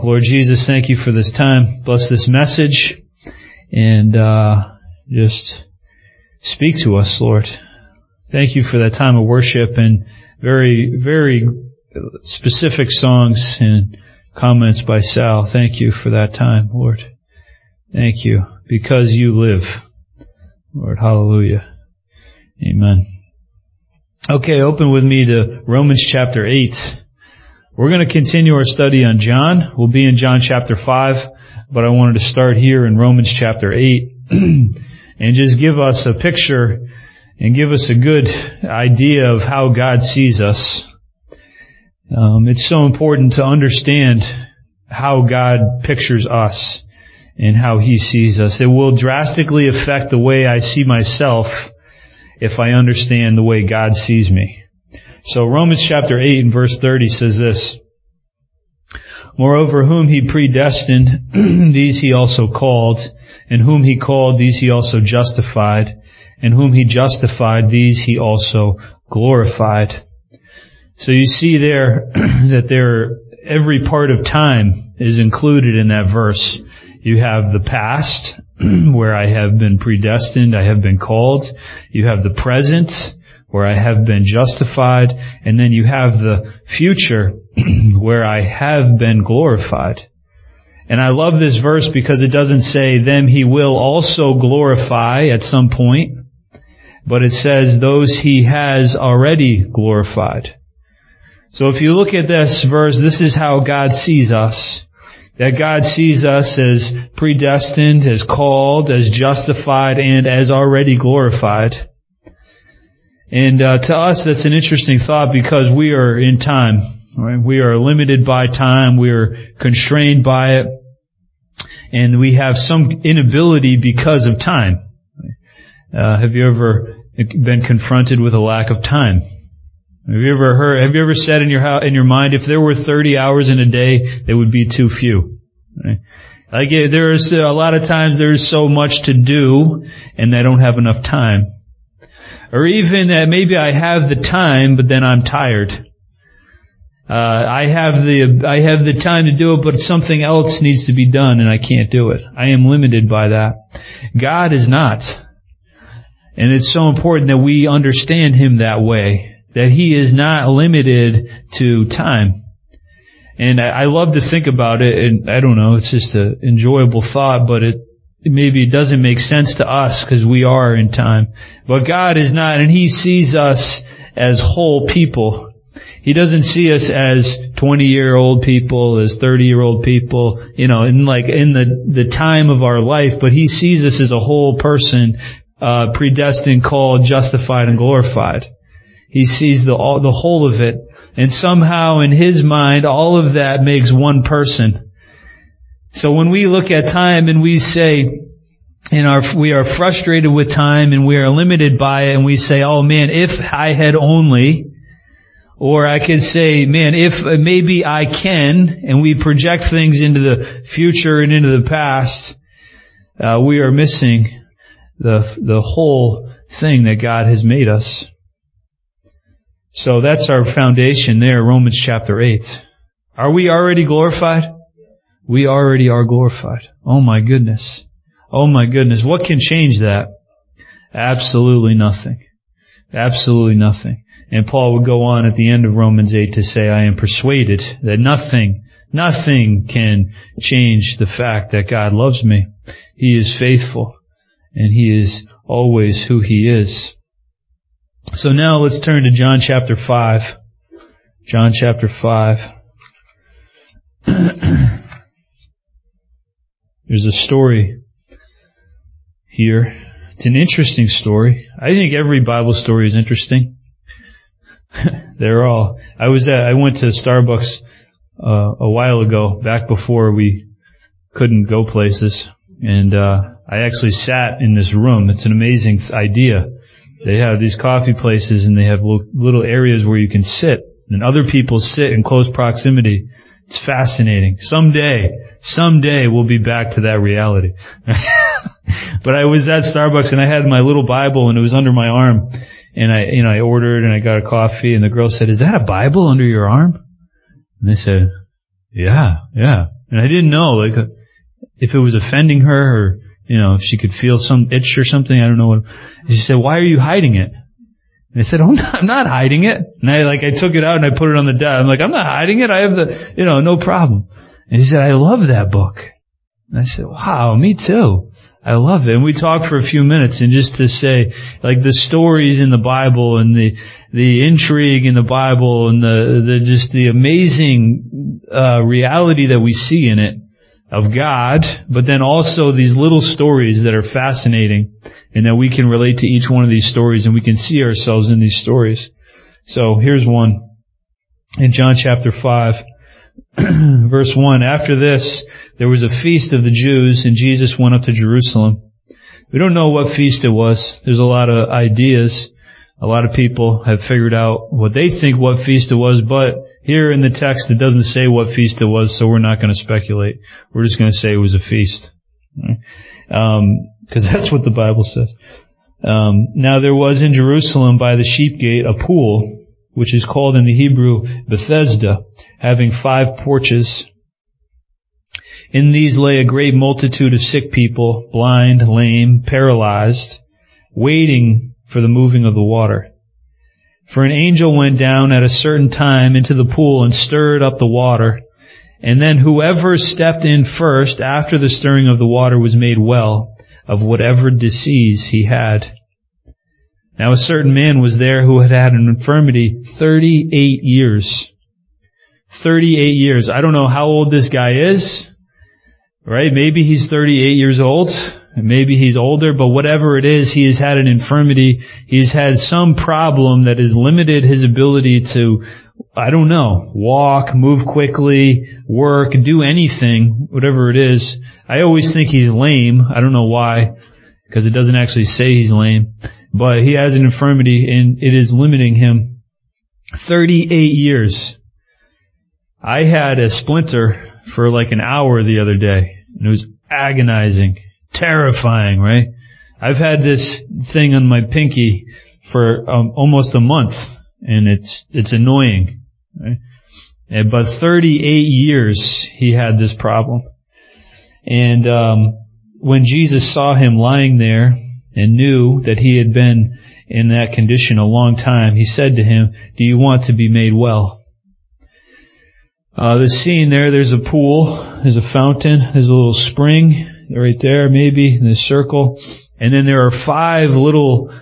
Lord Jesus, thank you for this time. Bless this message and just speak to us, Lord. Thank you for that time of worship and very, very specific songs and comments by Sal. Thank you for that time, Lord. Thank you, because you live. Lord, hallelujah. Amen. Okay, open with me to Romans chapter 8. We're going to continue our study on John. We'll be in John chapter 5, but I wanted to start here in Romans chapter 8 and just give us a picture and give us a good idea of how God sees us. It's so important to understand how God pictures us and how He sees us. It will drastically affect the way I see myself if I understand the way God sees me. So Romans chapter 8 and verse 30 says this: Moreover, whom He predestined, these He also called, and whom He called, these He also justified, and whom He justified, these He also glorified. So you see there that every part of time is included in that verse. You have the past, where I have been predestined, I have been called. You have the present, where I have been justified. And then you have the future, where I have been glorified. And I love this verse because it doesn't say, them He will also glorify at some point, but it says, those He has already glorified. So if you look at this verse, this is how God sees us. That God sees us as predestined, as called, as justified, and as already glorified. And to us, that's an interesting thought because we are in time. Right? We are limited by time. We are constrained by it. And we have some inability because of time. Have you ever been confronted with a lack of time? Have you ever said in your mind, if there were 30 hours in a day, they would be too few? Right? Like there's a lot of times there's so much to do and I don't have enough time. Or even maybe I have the time, but then I'm tired. I have the time to do it, but something else needs to be done and I can't do it. I am limited by that. God is not. And it's so important that we understand Him that way, that He is not limited to time. And I love to think about it, and I don't know, it's just an enjoyable thought, but maybe it doesn't make sense to us because we are in time. But God is not, and He sees us as whole people. He doesn't see us as 20-year-old people, as 30-year-old people, in the time of our life, but He sees us as a whole person, predestined, called, justified, and glorified. He sees the whole of it. And somehow in His mind, all of that makes one person. So when we look at time and we say, we are frustrated with time and we are limited by it and we say, oh man, if I had only, or I could say, man, if maybe I can, and we project things into the future and into the past, we are missing the whole thing that God has made us. So that's our foundation there, Romans chapter 8. Are we already glorified? We already are glorified. Oh my goodness. Oh my goodness. What can change that? Absolutely nothing. Absolutely nothing. And Paul would go on at the end of Romans 8 to say, I am persuaded that nothing can change the fact that God loves me. He is faithful and He is always who He is. So now let's turn to John chapter 5. John chapter 5. There's a story here. It's an interesting story. I think every Bible story is interesting. They're all. I went to Starbucks a while ago, back before we couldn't go places, and I actually sat in this room. It's an amazing idea. They have these coffee places, and they have little areas where you can sit, and other people sit in close proximity. It's fascinating. Someday we'll be back to that reality. But I was at Starbucks, and I had my little Bible, and it was under my arm, and I ordered, and I got a coffee, and the girl said, "Is that a Bible under your arm?" And I said, "Yeah." And I didn't know, like, if it was offending her or, if she could feel some itch or something. I don't know what. And she said, "Why are you hiding it?" And I said, "Oh, I'm not hiding it." And I took it out and I put it on the desk. I'm like, "I'm not hiding it. I have no problem." And she said, "I love that book." And I said, "Wow, me too. I love it." And we talked for a few minutes, and just to say, like, the stories in the Bible and the intrigue in the Bible and the amazing reality that we see in it of God, but then also these little stories that are fascinating and that we can relate to each one of these stories and we can see ourselves in these stories. So here's one in John chapter 5. Verse 1, "After this, there was a feast of the Jews, and Jesus went up to Jerusalem." We don't know what feast it was. There's a lot of ideas. A lot of people have figured out what they think what feast it was, but here in the text it doesn't say what feast it was, so we're not going to speculate. We're just going to say it was a feast. Because that's what the Bible says. "Now there was in Jerusalem by the sheep gate a pool, which is called in the Hebrew Bethesda, having 5 porches. In these lay a great multitude of sick people, blind, lame, paralyzed, waiting for the moving of the water. For an angel went down at a certain time into the pool and stirred up the water, and then whoever stepped in first after the stirring of the water was made well of whatever disease he had. Now a certain man was there who had had an infirmity 38 years. 38 years. I don't know how old this guy is, right? Maybe he's 38 years old. Maybe he's older, but whatever it is, he has had an infirmity. He's had some problem that has limited his ability to, walk, move quickly, work, do anything, whatever it is. I always think he's lame. I don't know why, because it doesn't actually say he's lame. But he has an infirmity, and it is limiting him. 38 years. I had a splinter for like an hour the other day, and it was agonizing, terrifying, right? I've had this thing on my pinky for almost a month, and it's annoying, right? But 38 years he had this problem. And when Jesus saw him lying there and knew that he had been in that condition a long time, he said to him, "Do you want to be made well?" The scene there's a pool, there's a fountain, there's a little spring right there, maybe, in this circle. And then there are 5 little,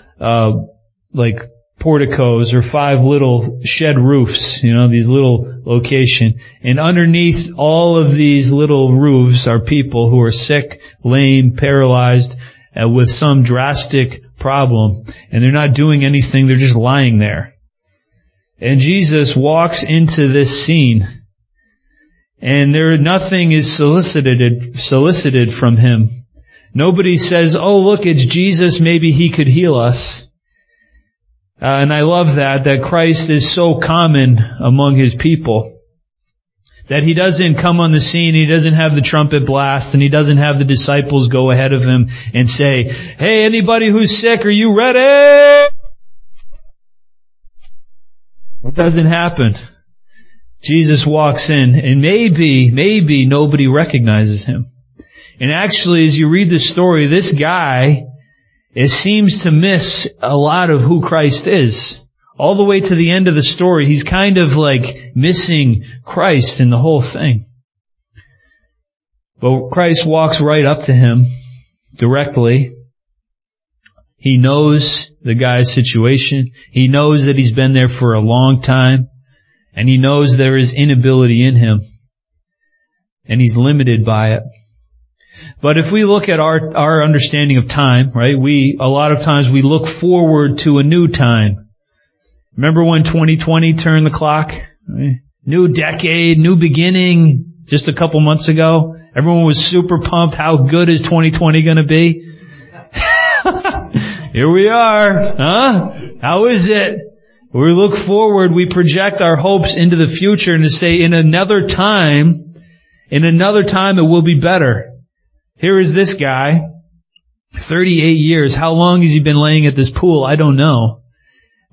porticos or 5 little shed roofs, these little location. And underneath all of these little roofs are people who are sick, lame, paralyzed, with some drastic problem. And they're not doing anything, they're just lying there. And Jesus walks into this scene. And nothing is solicited from him. Nobody says, "Oh, look, it's Jesus, maybe he could heal us." And I love that Christ is so common among his people. That he doesn't come on the scene, he doesn't have the trumpet blast, and he doesn't have the disciples go ahead of him and say, "Hey, anybody who's sick, are you ready?" It doesn't happen. Jesus walks in, and maybe nobody recognizes him. And actually, as you read the story, this guy, it seems to miss a lot of who Christ is. All the way to the end of the story, he's kind of like missing Christ in the whole thing. But Christ walks right up to him directly. He knows the guy's situation. He knows that he's been there for a long time. And he knows there is inability in him. And he's limited by it. But if we look at our understanding of time, right, a lot of times we look forward to a new time. Remember when 2020 turned the clock? Right? New decade, new beginning, just a couple months ago. Everyone was super pumped. How good is 2020 going to be? Here we are. Huh? How is it? We look forward, we project our hopes into the future and to say, in another time it will be better. Here is this guy, 38 years. How long has he been laying at this pool? I don't know.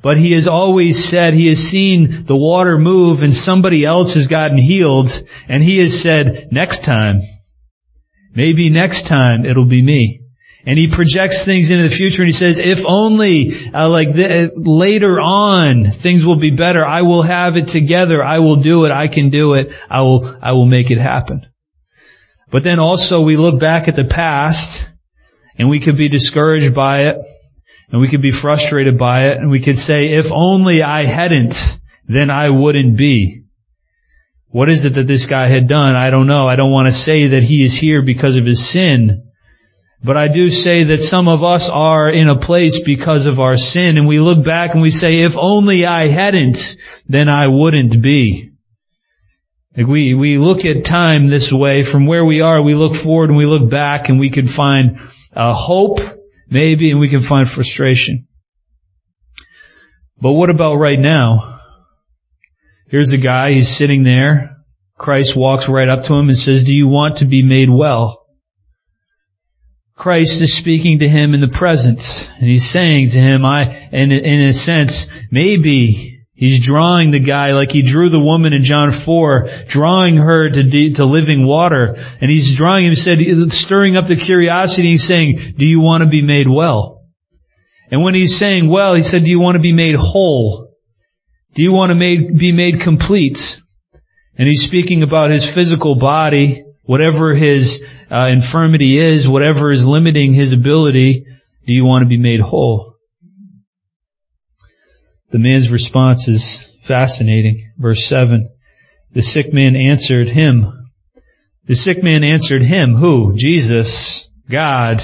But he has always said, he has seen the water move and somebody else has gotten healed, and he has said, next time, maybe next time it'll be me. And he projects things into the future, and he says, if only later on things will be better, I will have it together, I will do it, I can do it, I will make it happen. But then also we look back at the past, and we could be discouraged by it, and we could be frustrated by it, and we could say, if only I hadn't, then I wouldn't be. What is it that this guy had done? I don't know. I don't want to say that he is here because of his sin. But I do say that some of us are in a place because of our sin, and we look back and we say, if only I hadn't, then I wouldn't be. Like we look at time this way. From where we are, we look forward and we look back, and we can find hope, maybe, and we can find frustration. But what about right now? Here's a guy, he's sitting there. Christ walks right up to him and says, do you want to be made well? Christ is speaking to him in the present, and he's saying to him, in a sense, maybe he's drawing the guy like he drew the woman in John 4, drawing her to living water, and he's drawing him, stirring up the curiosity, he's saying, do you want to be made well? And when he's saying well, he said, do you want to be made whole? Do you want to be made complete? And he's speaking about his physical body, whatever his infirmity is, whatever is limiting his ability. Do you want to be made whole? The man's response is fascinating. Verse 7. The sick man answered him. The sick man answered him. Who? Jesus. God.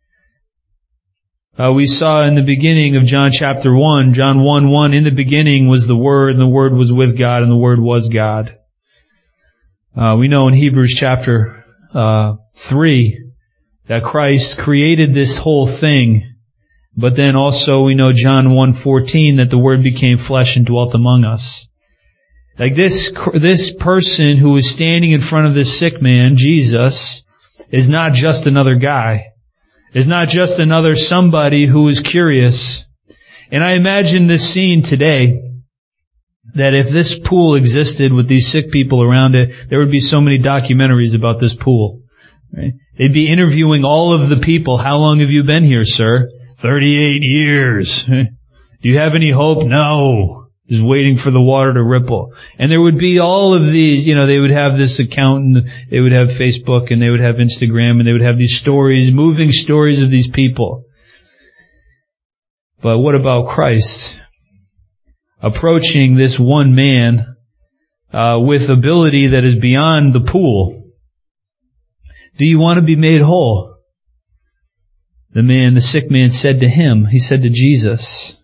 We saw in the beginning of John chapter 1, John 1:1, in the beginning was the Word, and the Word was with God, and the Word was God. We know in Hebrews chapter 3 that Christ created this whole thing. But then also we know John 1:14 that the Word became flesh and dwelt among us. Like this person who is standing in front of this sick man, Jesus, is not just another guy. Is not just another somebody who is curious. And I imagine this scene today, that if this pool existed with these sick people around it, there would be so many documentaries about this pool. Right? They'd be interviewing all of the people. How long have you been here, sir? 38 years. Do you have any hope? No. Just waiting for the water to ripple. And there would be all of these, they would have this account, and they would have Facebook, and they would have Instagram, and they would have these stories, moving stories of these people. But what about Christ? Approaching this one man with ability that is beyond the pool. Do you want to be made whole? The sick man said to him, he said to Jesus,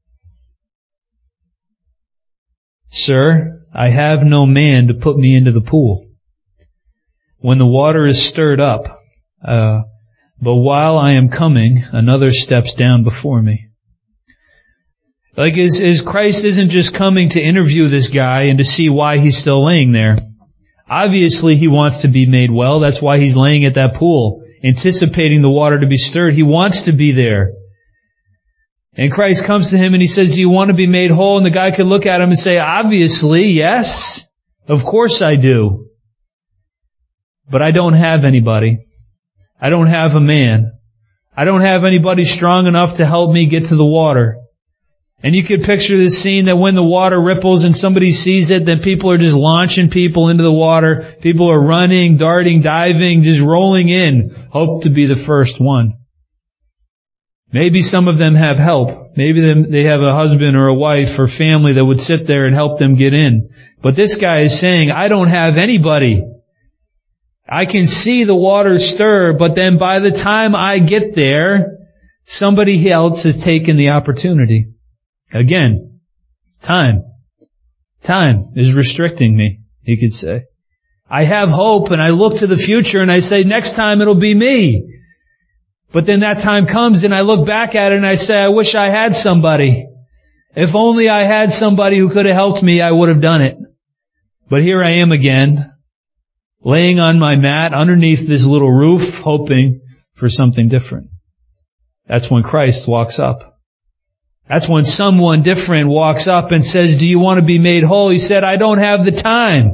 Sir, I have no man to put me into the pool when the water is stirred up. But while I am coming, another steps down before me. Like, Christ isn't just coming to interview this guy and to see why he's still laying there. Obviously, he wants to be made well. That's why he's laying at that pool, anticipating the water to be stirred. He wants to be there. And Christ comes to him and he says, do you want to be made whole? And the guy could look at him and say, obviously, yes. Of course I do. But I don't have anybody. I don't have a man. I don't have anybody strong enough to help me get to the water. And you could picture this scene that when the water ripples and somebody sees it, then people are just launching people into the water. People are running, darting, diving, just rolling in. Hope to be the first one. Maybe some of them have help. Maybe they have a husband or a wife or family that would sit there and help them get in. But this guy is saying, I don't have anybody. I can see the water stir, but then by the time I get there, somebody else has taken the opportunity. Again, time. Time is restricting me, he could say. I have hope and I look to the future and I say, next time it'll be me. But then that time comes and I look back at it and I say, I wish I had somebody. If only I had somebody who could have helped me, I would have done it. But here I am again, laying on my mat underneath this little roof, hoping for something different. That's when Christ walks up. That's when someone different walks up and says, do you want to be made whole? He said, I don't have the time.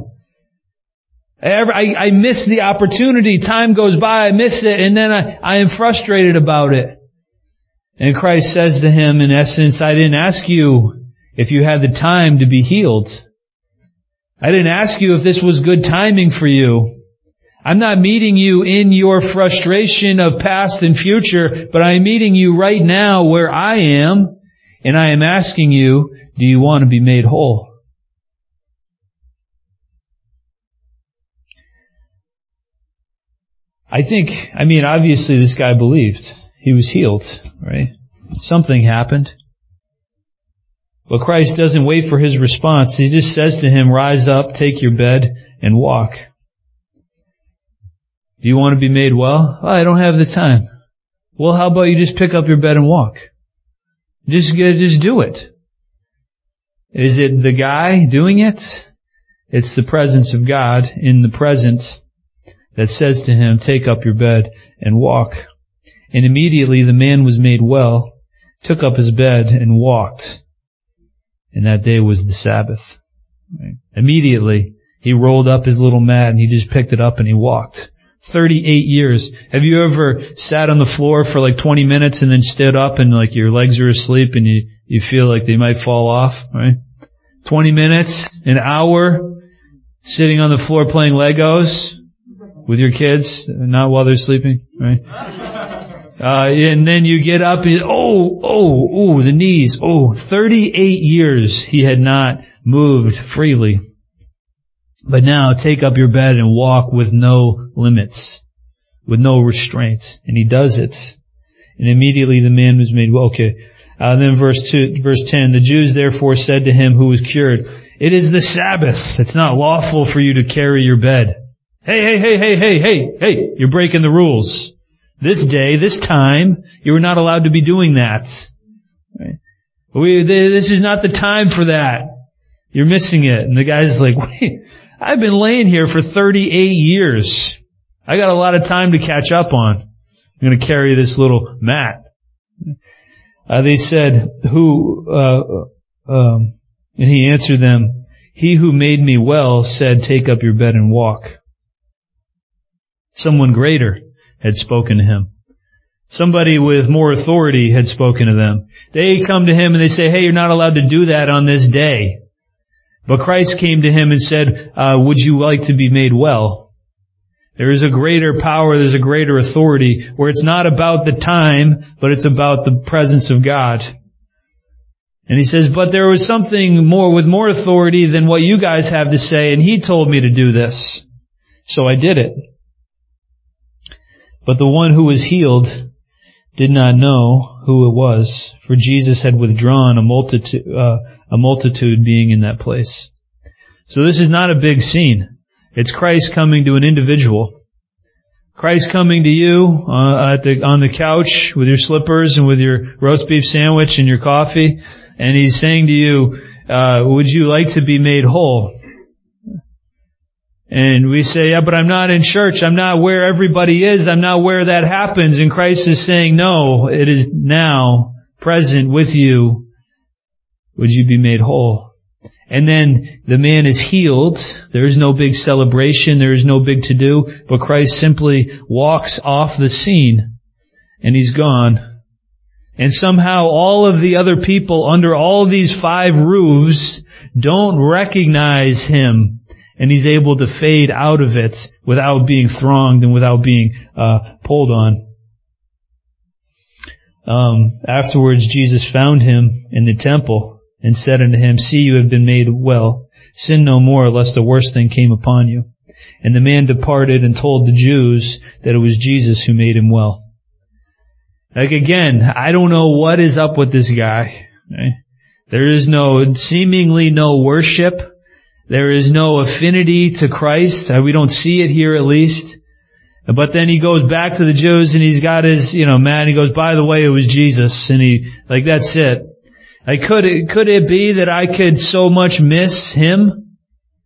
I miss the opportunity. Time goes by, I miss it, and then I am frustrated about it. And Christ says to him, in essence, I didn't ask you if you had the time to be healed. I didn't ask you if this was good timing for you. I'm not meeting you in your frustration of past and future, but I'm meeting you right now where I am, and I am asking you, do you want to be made whole? Obviously this guy believed. He was healed, right? Something happened. But Christ doesn't wait for his response. He just says to him, rise up, take your bed, and walk. Do you want to be made well? I don't have the time. Well, how about you just pick up your bed and walk? Just do it. Is it the guy doing it? It's the presence of God in the present that says to him, take up your bed and walk. And immediately the man was made well, took up his bed and walked. And that day was the Sabbath. Right? Immediately, he rolled up his little mat and he just picked it up and he walked. 38 years. Have you ever sat on the floor for like 20 minutes and then stood up and like your legs are asleep and you feel like they might fall off, right? 20 minutes, an hour, sitting on the floor playing Legos with your kids, not while they're sleeping, right? And then you get up and, the knees. 38 years he had not moved freely. But now take up your bed and walk with no limits, with no restraint. And he does it. And immediately the man was made well. Okay. Then verse 10, the Jews therefore said to him who was cured, it is the Sabbath. It's not lawful for you to carry your bed. Hey, you're breaking the rules. This day, this time, you were not allowed to be doing that. Right? This is not the time for that. You're missing it. And the guy's like, wait, I've been laying here for 38 years. I got a lot of time to catch up on. I'm going to carry this little mat. They said, and he answered them, he who made me well said, take up your bed and walk. Someone greater had spoken to him. Somebody with more authority had spoken to them. They come to him and they say, hey, you're not allowed to do that on this day. But Christ came to him and said, would you like to be made well? There is a greater power, there's a greater authority, where it's not about the time, but it's about the presence of God. And he says, but there was something more, with more authority than what you guys have to say, and he told me to do this. So I did it. But the one who was healed did not know who it was, for Jesus had withdrawn a multitude being in that place. So this is not a big scene. It's Christ coming to an individual. Christ coming to you on the couch with your slippers and with your roast beef sandwich and your coffee, and he's saying to you, would you like to be made whole? And we say, yeah, but I'm not in church. I'm not where everybody is. I'm not where that happens. And Christ is saying, no, it is now present with you. Would you be made whole? And then the man is healed. There is no big celebration. There is no big to-do. But Christ simply walks off the scene and he's gone. And somehow all of the other people under all of these 5 roofs don't recognize him. And he's able to fade out of it without being thronged and without being pulled on. Afterwards, Jesus found him in the temple and said unto him, see, you have been made well. Sin no more, lest a worse thing came upon you. And the man departed and told the Jews that it was Jesus who made him well. Like again, I don't know what is up with this guy. Right? There is seemingly no worship. There is no affinity to Christ. We don't see it here at least. But then he goes back to the Jews and he's got his, mat, and he goes, by the way, it was Jesus. And that's it. Could it be that I could so much miss him?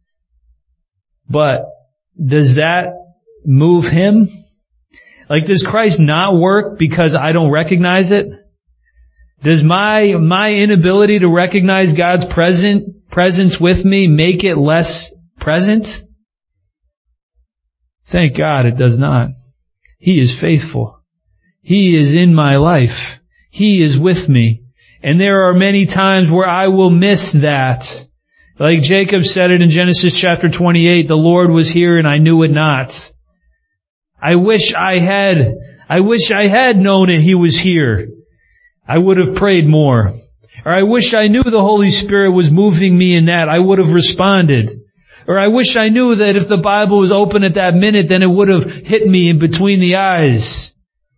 But does that move him? Does Christ not work because I don't recognize it? Does my inability to recognize God's presence with me make it less present? Thank God it does not. He is faithful. He is in my life. He is with me. And there are many times where I will miss that. Like Jacob said it in Genesis chapter 28, the Lord was here and I knew it not. I wish I had known it, He was here. I would have prayed more. Or I wish I knew the Holy Spirit was moving me in that. I would have responded. Or I wish I knew that if the Bible was open at that minute, then it would have hit me in between the eyes.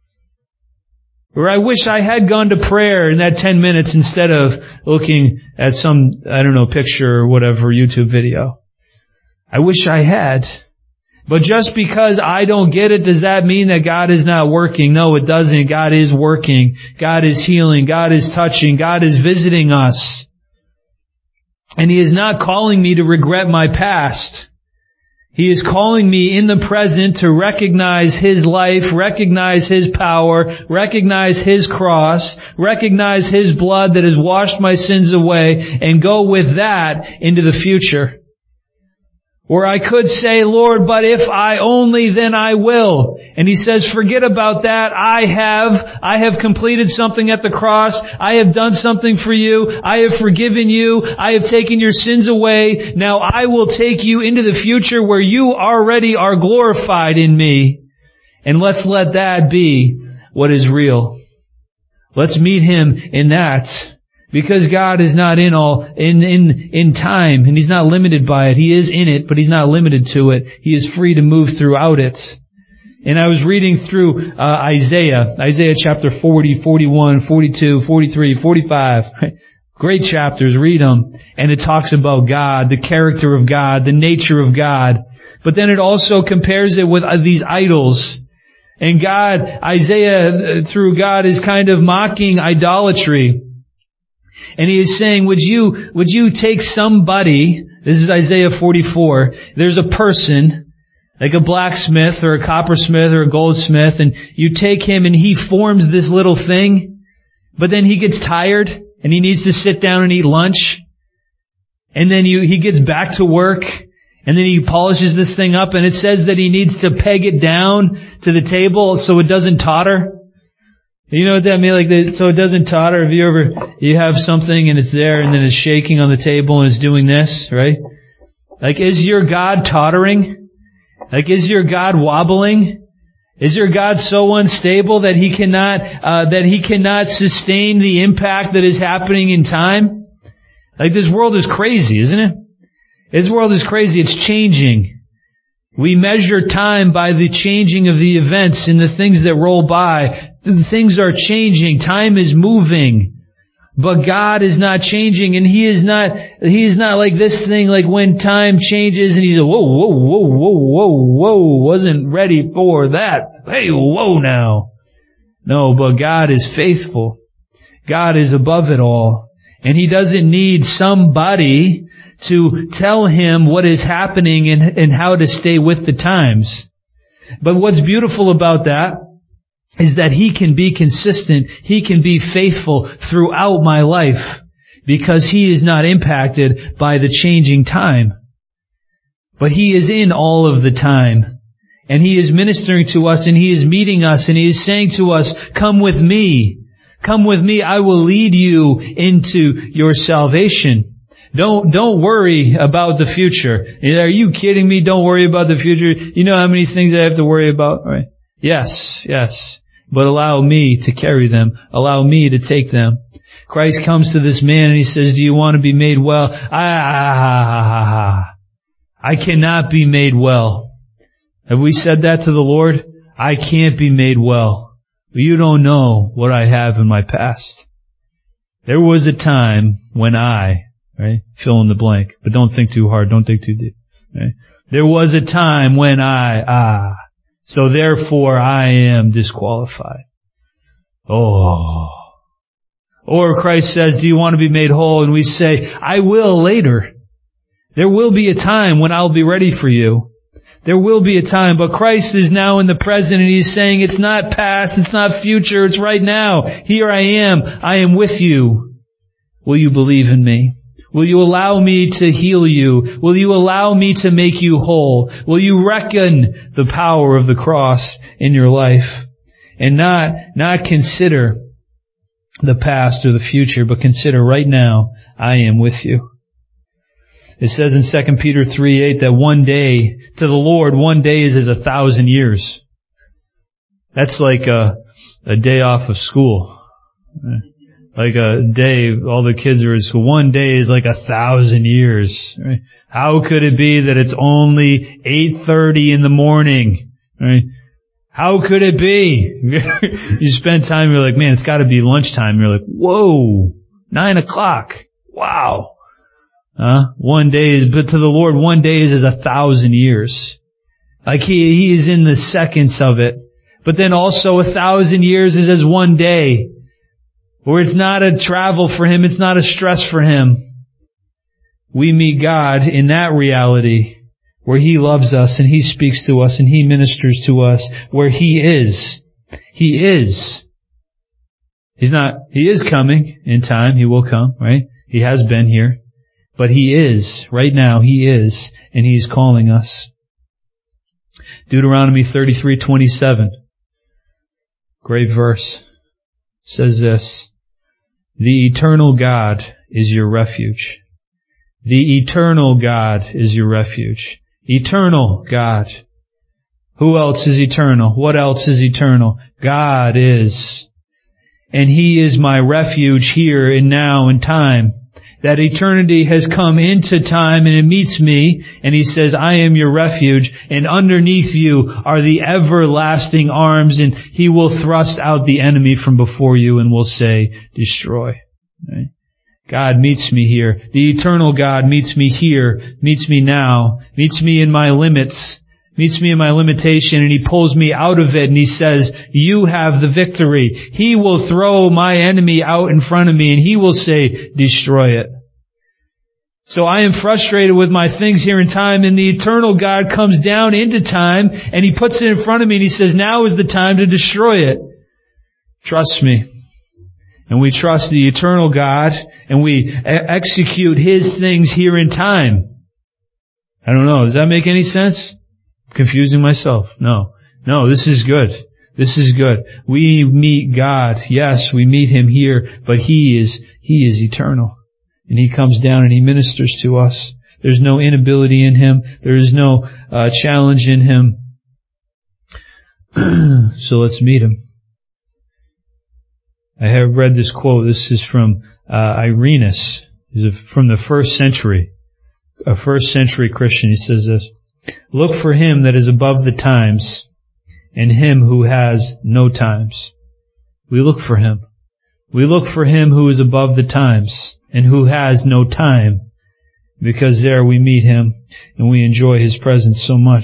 Or I wish I had gone to prayer in that 10 minutes instead of looking at some, picture or whatever, YouTube video. I wish I had. But just because I don't get it, does that mean that God is not working? No, it doesn't. God is working. God is healing. God is touching. God is visiting us. And He is not calling me to regret my past. He is calling me in the present to recognize His life, recognize His power, recognize His cross, recognize His blood that has washed my sins away, and go with that into the future. Or I could say, Lord, but if I only, then I will. And He says, forget about that. I have completed something at the cross. I have done something for you. I have forgiven you. I have taken your sins away. Now I will take you into the future where you already are glorified in me. And let's let that be what is real. Let's meet Him in that. Because God is not in time, and He's not limited by it. He is in it, but He's not limited to it. He is free to move throughout it. And I was reading through Isaiah chapter 40, 41, 42, 43, 45. Great chapters, read them. And it talks about God, the character of God, the nature of God. But then it also compares it with these idols. And God, Isaiah, through God, is kind of mocking idolatry. And he is saying, would you take somebody, this is Isaiah 44, there's a person, like a blacksmith or a coppersmith or a goldsmith, and you take him and he forms this little thing, but then he gets tired and he needs to sit down and eat lunch, and then he gets back to work, and then he polishes this thing up, and it says that he needs to peg it down to the table so it doesn't totter. You know what that means? So it doesn't totter. Have you have something and it's there and then it's shaking on the table and it's doing this, right? Like, is your God tottering? Like, is your God wobbling? Is your God so unstable that He cannot sustain the impact that is happening in time? Like, this world is crazy, isn't it? This world is crazy. It's changing. We measure time by the changing of the events and the things that roll by. Things are changing. Time is moving. But God is not changing, and He is not like this thing, like when time changes and He's like, whoa, wasn't ready for that. Hey, whoa now. No, but God is faithful. God is above it all. And He doesn't need somebody to tell Him what is happening and how to stay with the times. But what's beautiful about that is that He can be consistent. He can be faithful throughout my life because He is not impacted by the changing time. But He is in all of the time. And He is ministering to us and He is meeting us and He is saying to us, come with me. Come with me. I will lead you into your salvation. Don't worry about the future. Are you kidding me? Don't worry about the future. You know how many things I have to worry about? Right? Yes. But allow me to carry them. Allow me to take them. Christ comes to this man and He says, do you want to be made well? I cannot be made well. Have we said that to the Lord? I can't be made well. You don't know what I have in my past. There was a time when right? Fill in the blank. But don't think too hard. Don't think too deep. Right? There was a time when so therefore I am disqualified. Oh. Or Christ says, do you want to be made whole? And we say, I will later. There will be a time when I'll be ready for you. There will be a time, but Christ is now in the present, and He's saying it's not past, it's not future, it's right now. Here I am with you. Will you believe in me? Will you allow me to heal you? Will you allow me to make you whole? Will you reckon the power of the cross in your life? And not consider the past or the future, but consider right now, I am with you. It says in 2 Peter 3:8 that one day, to the Lord, one day is as 1,000 years. That's like a day off of school. Like a day, all the kids are at school. One day is like 1,000 years. Right? How could it be that it's only 8:30 in the morning? Right? How could it be? You spend time, you're like, man, it's got to be lunchtime. You're like, whoa, 9 o'clock. Wow. One day is, but to the Lord, one day is as 1,000 years. Like He is in the seconds of it. But then also 1,000 years is as one day. Where it's not a travel for Him, it's not a stress for Him. We meet God in that reality where He loves us and He speaks to us and He ministers to us, where He is. He is. He is coming in time. He will come, right? He has been here. But He is. Right now, He is. And He is calling us. Deuteronomy 33:27. Great verse. Says this. The eternal God is your refuge. The eternal God is your refuge. Eternal God. Who else is eternal? What else is eternal? God is. And He is my refuge here and now in time. That eternity has come into time and it meets me, and He says, I am your refuge, and underneath you are the everlasting arms, and He will thrust out the enemy from before you and will say, destroy. Right? God meets me here. The eternal God meets me here, meets me now, meets me in my limits, meets me in my limitation, and He pulls me out of it and He says, you have the victory. He will throw my enemy out in front of me and He will say, destroy it. So I am frustrated with my things here in time, and the eternal God comes down into time and He puts it in front of me and He says, now is the time to destroy it. Trust me. And we trust the eternal God and we execute His things here in time. I don't know. Does that make any sense? Confusing myself? No, this is good. This is good. We meet God. Yes, we meet Him here, but He is eternal. And He comes down and He ministers to us. There's no inability in Him. There is no challenge in Him. So let's meet Him. I have read this quote. This is from Irenaeus. He's from the first century. A first century Christian. He says this. Look for Him that is above the times, and Him who has no times. We look for Him. We look for Him who is above the times, and who has no time, because there we meet Him, and we enjoy His presence so much.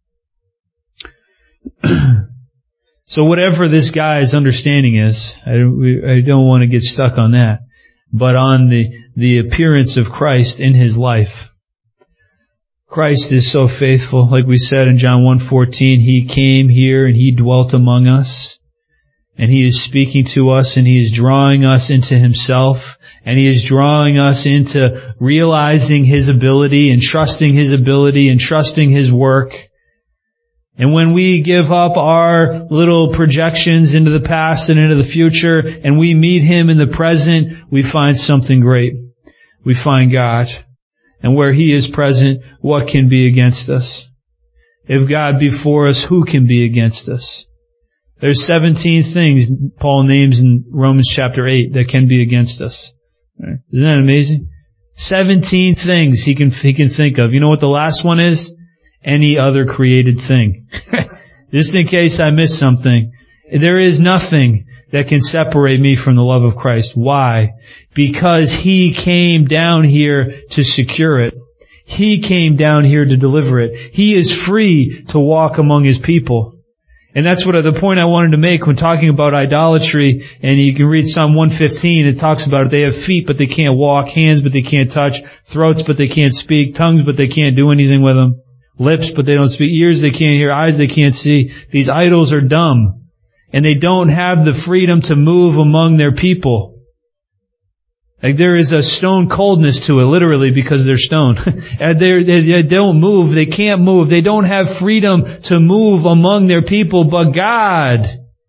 So whatever this guy's understanding is, I don't want to get stuck on that, but on the appearance of Christ in his life. Christ is so faithful. Like we said in John 1:14, He came here and He dwelt among us. And He is speaking to us and He is drawing us into Himself. And He is drawing us into realizing His ability and trusting His ability and trusting His work. And when we give up our little projections into the past and into the future and we meet Him in the present, we find something great. We find God. And where He is present, what can be against us? If God be for us, who can be against us? There's 17 things Paul names in Romans chapter 8 that can be against us. Right? Isn't that amazing? 17 things he can think of. You know what the last one is? Any other created thing. Just in case I miss something. There is nothing that can separate me from the love of Christ. Why? Because He came down here to secure it. He came down here to deliver it. He is free to walk among His people. And that's what the point I wanted to make when talking about idolatry. And you can read Psalm 115. It talks about it. They have feet, but they can't walk. Hands, but they can't touch. Throats, but they can't speak. Tongues, but they can't do anything with them. Lips, but they don't speak. Ears they can't hear. Eyes they can't see. These idols are dumb. And they don't have the freedom to move among their people. Like there is a stone coldness to it, literally, because they're stone. They don't move. They can't move. They don't have freedom to move among their people. But God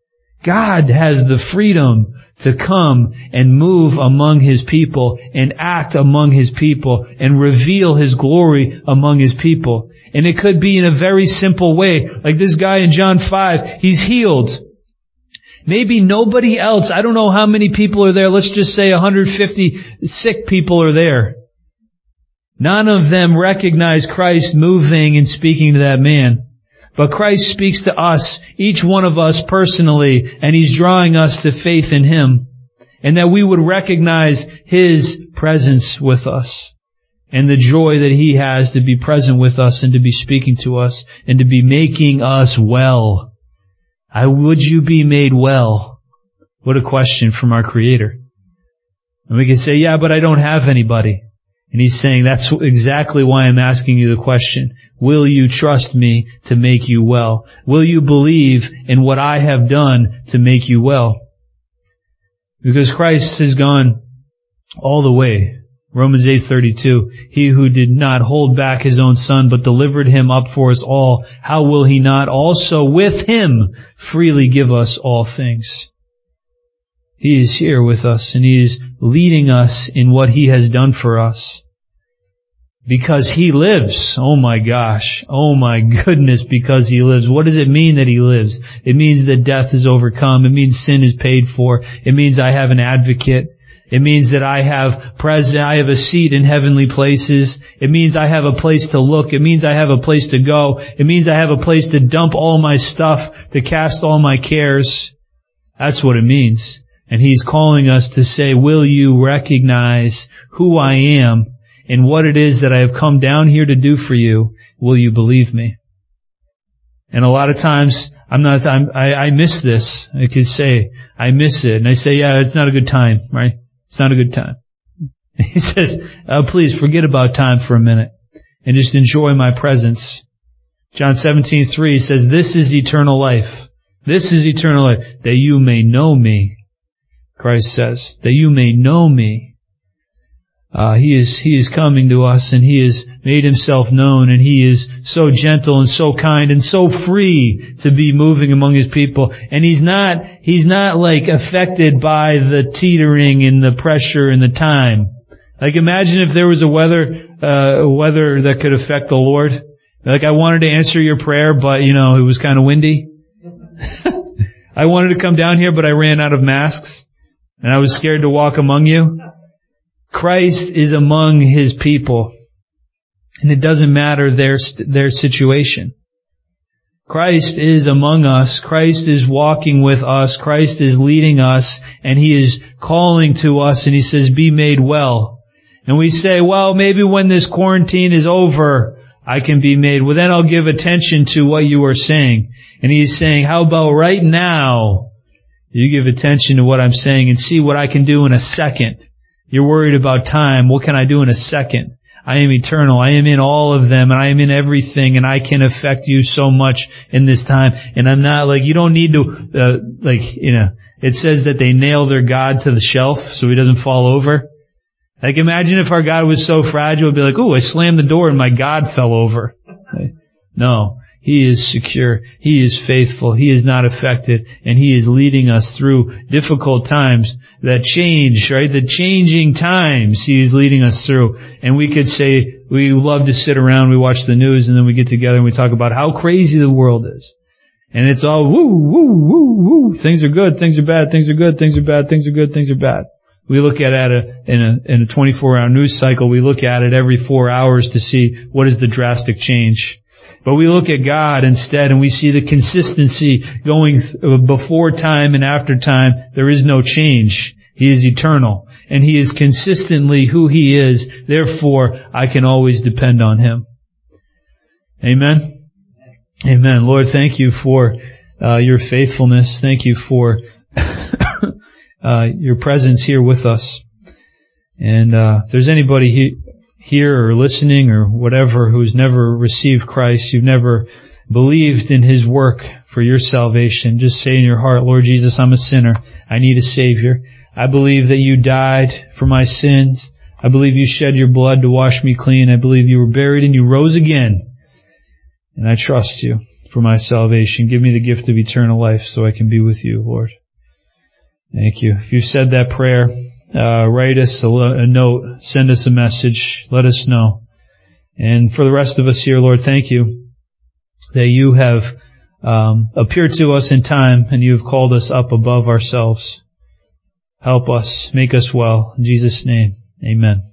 has the freedom to come and move among His people and act among His people and reveal His glory among His people. And it could be in a very simple way. Like this guy in John 5, he's healed. Maybe nobody else, I don't know how many people are there. Let's just say 150 sick people are there. None of them recognize Christ moving and speaking to that man. But Christ speaks to us, each one of us personally, and He's drawing us to faith in Him. And that we would recognize His presence with us. And the joy that He has to be present with us and to be speaking to us and to be making us well. Would you be made well? What a question from our Creator. And we can say, yeah, but I don't have anybody. And He's saying, that's exactly why I'm asking you the question. Will you trust me to make you well? Will you believe in what I have done to make you well? Because Christ has gone all the way. Romans 8:32, He who did not hold back His own Son, but delivered Him up for us all, how will He not also with Him freely give us all things? He is here with us, and He is leading us in what He has done for us. Because He lives. Oh my gosh. Oh my goodness, because He lives. What does it mean that He lives? It means that death is overcome. It means sin is paid for. It means I have an advocate. It means that I have a seat in heavenly places. It means I have a place to look. It means I have a place to go. It means I have a place to dump all my stuff, to cast all my cares. That's what it means. And He's calling us to say, will you recognize who I am and what it is that I have come down here to do for you? Will you believe me? And a lot of times, I miss this. I could say, I miss it. And I say, yeah, it's not a good time, right? It's not a good time. He says, please forget about time for a minute and just enjoy my presence. John 17:3 says, this is eternal life. This is eternal life, that you may know me. Christ says, that you may know me. He is coming to us, and He has made Himself known, and He is so gentle and so kind and so free to be moving among His people. And He's not like affected by the teetering and the pressure and the time. Like imagine if there was a weather that could affect the Lord. Like I wanted to answer your prayer, but it was kind of windy. I wanted to come down here, but I ran out of masks, and I was scared to walk among you. Christ is among His people, and it doesn't matter their situation. Christ is among us. Christ is walking with us. Christ is leading us, and He is calling to us, and He says, be made well. And we say, well, maybe when this quarantine is over, I can be made. Well, then I'll give attention to what you are saying. And He's saying, how about right now, you give attention to what I'm saying and see what I can do in a second. You're worried about time. What can I do in a second? I am eternal. I am in all of them, and I am in everything, and I can affect you so much in this time. And I'm not you don't need to, it says that they nail their God to the shelf so He doesn't fall over. Like imagine if our God was so fragile, it'd be like, oh, I slammed the door and my God fell over. No. He is secure. He is faithful. He is not affected. And He is leading us through difficult times that change, right? The changing times He is leading us through. And we could say, we love to sit around, we watch the news, and then we get together and we talk about how crazy the world is. And it's all woo, woo, woo, woo. Things are good, things are bad, things are good, things are bad, things are good, things are bad. We look at it in a 24-hour news cycle. We look at it every 4 hours to see what is the drastic change. But we look at God instead, and we see the consistency going before time and after time. There is no change. He is eternal, and He is consistently who He is. Therefore, I can always depend on Him. Amen? Amen. Lord, thank You for Your faithfulness. Thank You for Your presence here with us. And if there's anybody here or listening or whatever who's never received Christ, you've never believed in His work for your salvation, just say in your heart, Lord Jesus, I'm a sinner. I need a Savior. I believe that You died for my sins. I believe You shed Your blood to wash me clean. I believe You were buried and You rose again. And I trust You for my salvation. Give me the gift of eternal life so I can be with You, Lord. Thank You. If you've said that prayer, write us a note, send us a message, let us know. And for the rest of us here, Lord, thank You that You have appeared to us in time and You have called us up above ourselves. Help us, make us well. In Jesus' name, amen.